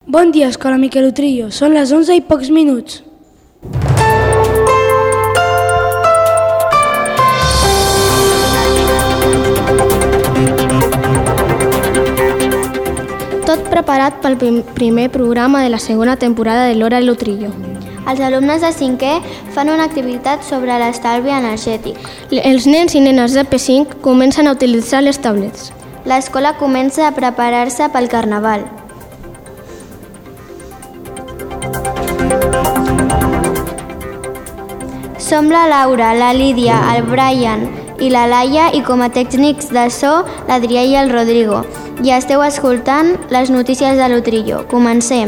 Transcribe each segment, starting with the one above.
Bon dia, Escola Miquel Utrillo. Són les 11 i pocs minuts. Tot preparat pel primer programa de la segona temporada de l'Hora de l'Utrillo. Els alumnes de 5è fan una activitat sobre l'estalvi energètic. Els nens i nenes de P5 comencen a utilitzar les tablets. L'escola comença a preparar-se pel Carnaval. Som la Laura, la Lídia, el Brian i la Laia i com a tècnics de so l'Adrià i el Rodrigo. I esteu escoltant les notícies de l'Utrillo. Comencem.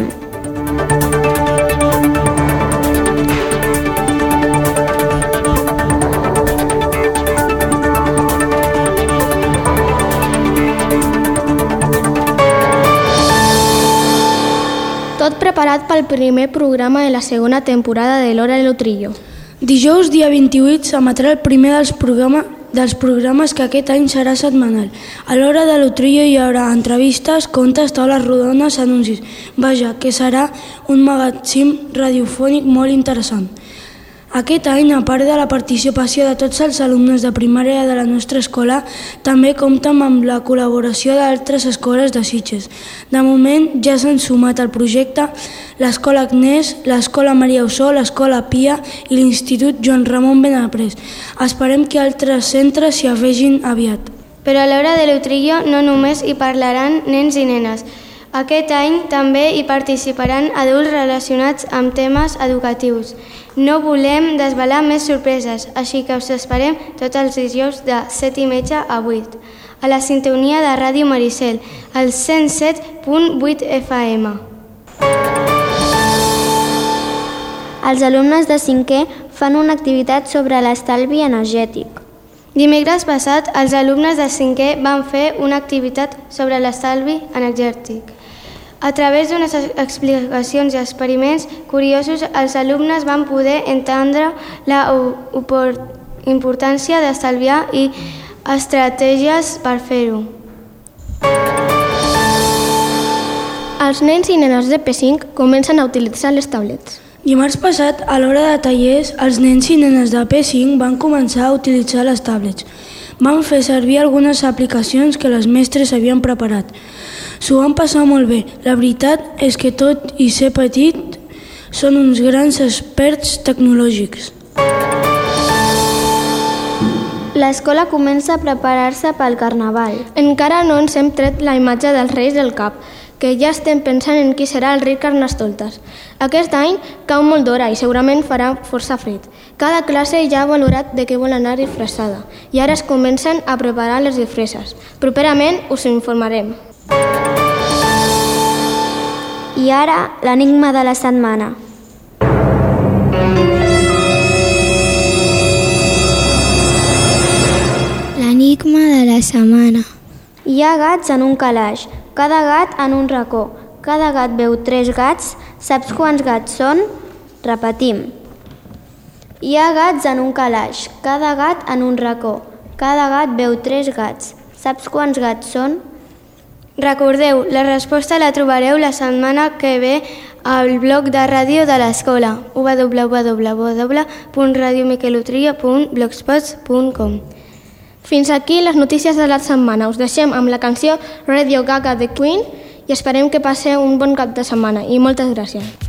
Tot preparat pel primer programa de la segona temporada de l'Hora de l'Utrillo. Dijous, dia 28, s'emetrà el primer dels programes que aquest any serà setmanal. A l'Hora de l'Utrillo hi haurà entrevistes, contes, taules rodones, anuncis. Vaja, que serà un magatzim radiofònic molt interessant. Aquest any, a part de la participació de tots els alumnes de primària de la nostra escola, també comptem amb la col·laboració d'altres escoles de Sitges. De moment ja s'han sumat al projecte l'Escola Agnès, l'Escola Maria Ossó, l'Escola Pia i l'Institut Joan Ramon Benaprés. Esperem que altres centres s'hi afegin aviat. Però a l'Hora de l'Utrillo no només hi parlaran nens i nenes. Aquest any també hi participaran adults relacionats amb temes educatius. No volem desvelar més sorpreses, així que us esperem tots els dijous de 7:30 a 8, a la sintonia de Ràdio Maricel, al 107.8 FM. Els alumnes de 5è fan una activitat sobre l'estalvi energètic. Dimecres passat, els alumnes de 5è van fer una activitat sobre l'estalvi energètic. A través d'unes explicacions i experiments curiosos, els alumnes van poder entendre la importància d'estalviar i estratègies per fer-ho. Els nens i nenes de P5 comencen a utilitzar les tablets. Dimarts passat, a l'hora de tallers, els nens i nenes de P5 van començar a utilitzar les tablets. Van fer servir algunes aplicacions que les mestres havien preparat. S'ho van passar molt bé. La veritat és que tot i ser petit, són uns grans experts tecnològics. L'escola comença a preparar-se pel Carnaval. Encara no ens hem tret la imatge dels Reis del cap, que ja estem pensant en qui serà el rei Carnestoltes. Aquest any cau molt d'hora i segurament farà força fred. Cada classe ja ha valorat de què vol anar disfressada i ara es comencen a preparar les disfresses. Properament us informarem. I ara, l'enigma de la setmana. L'enigma de la setmana. Hi ha gats en un calaix, cada gat en un racó. Cada gat veu 3 gats. Saps quants gats són? Repetim. Hi ha gats en un calaix, cada gat en un racó. Cada gat veu 3 gats. Saps quants gats són? Recordeu, la resposta la trobareu la setmana que ve al blog de ràdio de l'escola www.radiomiquelutrillo.blogspot.com. Fins aquí les notícies de la setmana. Us deixem amb la cançó Radio Gaga de Queen i esperem que passeu un bon cap de setmana i moltes gràcies.